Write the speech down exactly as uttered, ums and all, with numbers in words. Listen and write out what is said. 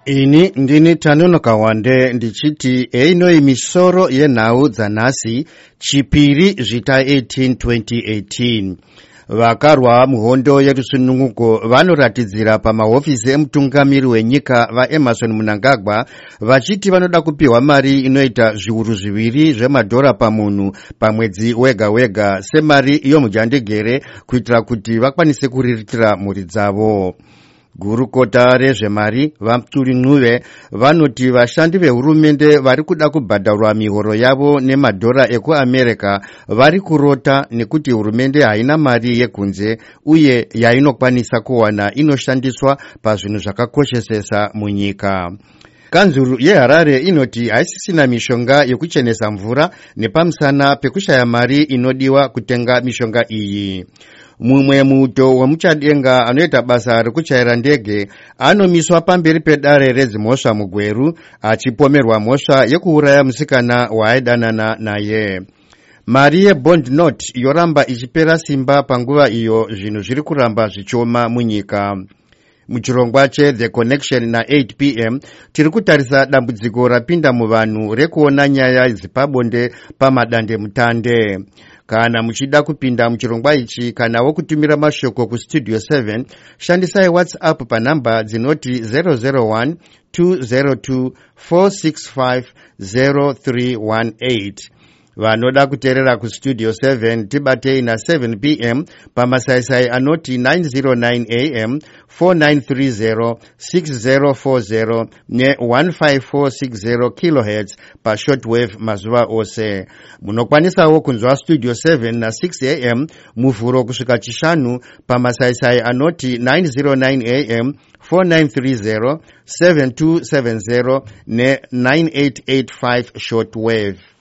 Ini ndini Tanono Kawande ndichiti eino imisoro yenhau dzanhasi chipiri zvita eighteen twenty eighteen. Vakarwa muhondo yerusununguko vanoratidzira pamahofisi emutungamiri wenyika vaEmmerson Mnangagwa vachiti vanoda kupiwa mari inoita zviuru zviviri zvemadhora pamunhu pamwedzi wega wega semari yomujandegere kuitira kuti vakwanise kuriritira mhuri dzavo. Gurukota rezvemari vaMuturi Ncube vanoti vashandi vehurumende vari kuda kubhadharwa mihoro yavo nemadhora ekuAmerica vari kurota nekuti hurumende haina mari yekunze uye yainokwanisa kuwana inoshandiswa pazvinhu zvakakoshesesa munyika. Kanzuru yeHarare inoti haisisina mishonga yekuchenesa mvura nepamusana pekushaya mari inodiwa kutenga mishonga iyi. Mumwe muto wemuchadenga anoita basa rekuchaira ndege anomiswa pamberi pedare redzimhosva muGweru achipomerwa mhosva yekuuraya musikana waaidanana naye. Mari yebond note yoramba ichipera simba panguva iyo zvinhu zviri kuramba zvichoma munyika. Muchirongwa che The Connection na eight p m tiri kutarisa dambudziko rapinda muvanhu rekuona nyaya dzepabonde pamadande mutande. Kana muchida kupinda muchirongwa ichi kana wokutumira mashoko kustudio seven shandisai WhatsApp panamba dzinoti zero zero one two zero two four six five zero three one eight. Vanoda kuteerera kustudio seven tibatei na seven p m pamasaisai anoti nine zero nine a m four nine three zero six zero four zero ne one five four six zero kilohertz pa shortwave mazuva ose. Munokwanisawo kunzwa studio seven na six a m muvhuro kusvika chishanu pamasaisai anoti nine zero nine a m four nine three zero seven two seven zero ne nine eight eight five shortwave.